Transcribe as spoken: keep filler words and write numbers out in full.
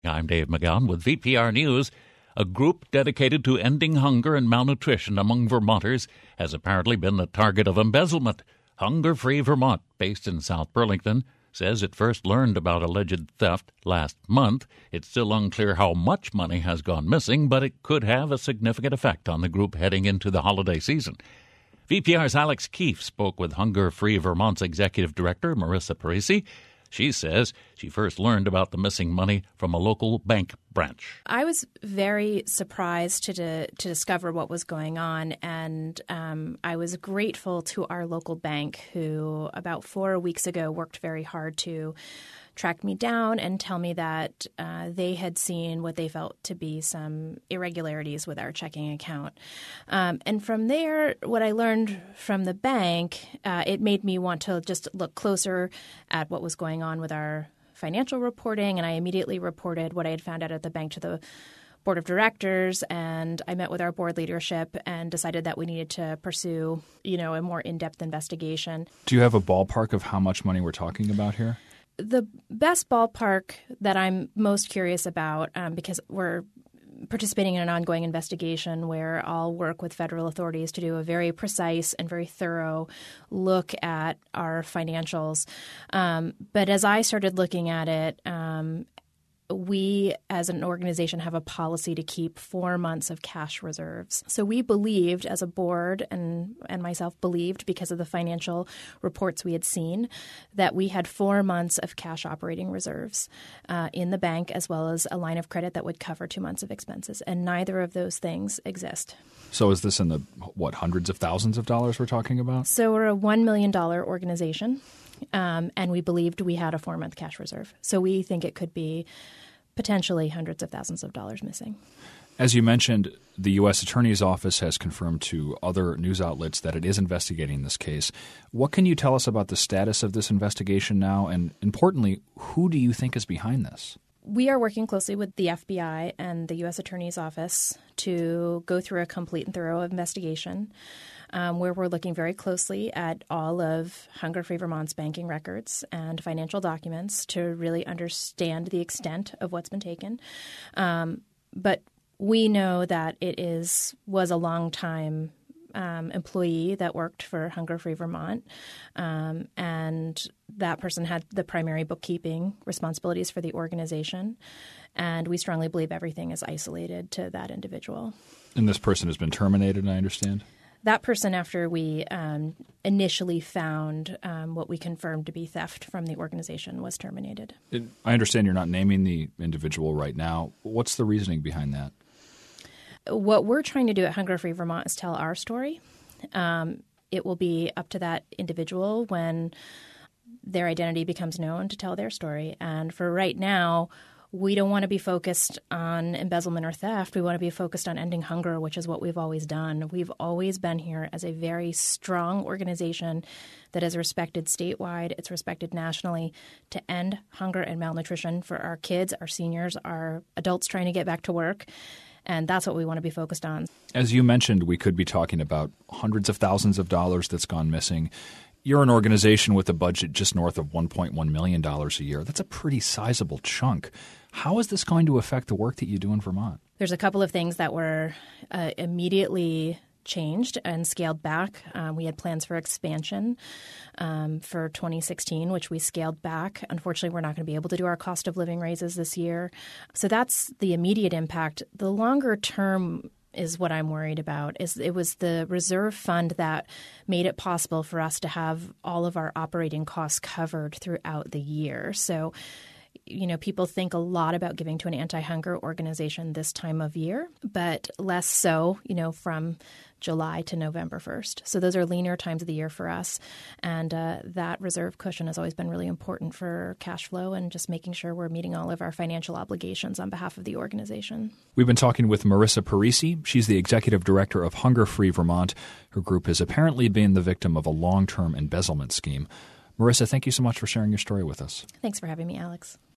I'm Dave McGowan with V P R News. A group dedicated to ending hunger and malnutrition among Vermonters has apparently been the target of embezzlement. Hunger Free Vermont, based in South Burlington, says it first learned about alleged theft last month. It's still unclear how much money has gone missing, but it could have a significant effect on the group heading into the holiday season. V P R's Alex Keefe spoke with Hunger Free Vermont's executive director, Marissa Parisi. She says she first learned about the missing money from a local bank branch. I was very surprised to to, to discover what was going on, and um, I was grateful to our local bank who about four weeks ago worked very hard to track me down and tell me that uh, they had seen what they felt to be some irregularities with our checking account. Um, and from there, what I learned from the bank, uh, it made me want to just look closer at what was going on with our financial reporting. And I immediately reported what I had found out at the bank to the board of directors, and I met with our board leadership and decided that we needed to pursue, you know, a more in-depth investigation. Do you have a ballpark of how much money we're talking about here? The best ballpark that I'm most curious about, um, because we're participating in an ongoing investigation where I'll work with federal authorities to do a very precise and very thorough look at our financials. Um, but as I started looking at it, um, we as an organization have a policy to keep four months of cash reserves. So we believed as a board and, and myself believed because of the financial reports we had seen that we had four months of cash operating reserves uh, in the bank as well as a line of credit that would cover two months of expenses. And neither of those things exist. So is this in the, what, hundreds of thousands of dollars we're talking about? So we're a one million dollars organization. Um, and we believed we had a four-month cash reserve. So we think it could be potentially hundreds of thousands of dollars missing. As you mentioned, the U S Attorney's Office has confirmed to other news outlets that it is investigating this case. What can you tell us about the status of this investigation now? And importantly, who do you think is behind this? We are working closely with the F B I and the U S Attorney's Office to go through a complete and thorough investigation um, where we're looking very closely at all of Hunger Free Vermont's banking records and financial documents to really understand the extent of what's been taken. Um, but we know that it is was a long time Um, employee that worked for Hunger Free Vermont, um, and that person had the primary bookkeeping responsibilities for the organization, and we strongly believe everything is isolated to that individual. And this person has been terminated, I understand? That person, after we um, initially found um, what we confirmed to be theft from the organization, was terminated. It, I understand you're not naming the individual right now. What's the reasoning behind that? What we're trying to do at Hunger Free Vermont is tell our story. Um, it will be up to that individual when their identity becomes known to tell their story. And for right now, we don't want to be focused on embezzlement or theft. We want to be focused on ending hunger, which is what we've always done. We've always been here as a very strong organization that is respected statewide. It's respected nationally to end hunger and malnutrition for our kids, our seniors, our adults trying to get back to work. And that's what we want to be focused on. As you mentioned, we could be talking about hundreds of thousands of dollars that's gone missing. You're an organization with a budget just north of one point one million dollars a year. That's a pretty sizable chunk. How is this going to affect the work that you do in Vermont? There's a couple of things that were uh, immediately changed and scaled back. Um, we had plans for expansion um, for twenty sixteen, which we scaled back. Unfortunately, we're not going to be able to do our cost of living raises this year. So that's the immediate impact. The longer term is what I'm worried about. Is it was the reserve fund that made it possible for us to have all of our operating costs covered throughout the year. So you know, people think a lot about giving to an anti-hunger organization this time of year, but less so, you know, from July to November first. So those are leaner times of the year for us. And uh, that reserve cushion has always been really important for cash flow and just making sure we're meeting all of our financial obligations on behalf of the organization. We've been talking with Marissa Parisi. She's the executive director of Hunger Free Vermont. Her group has apparently been the victim of a long-term embezzlement scheme. Marissa, thank you so much for sharing your story with us. Thanks for having me, Alex.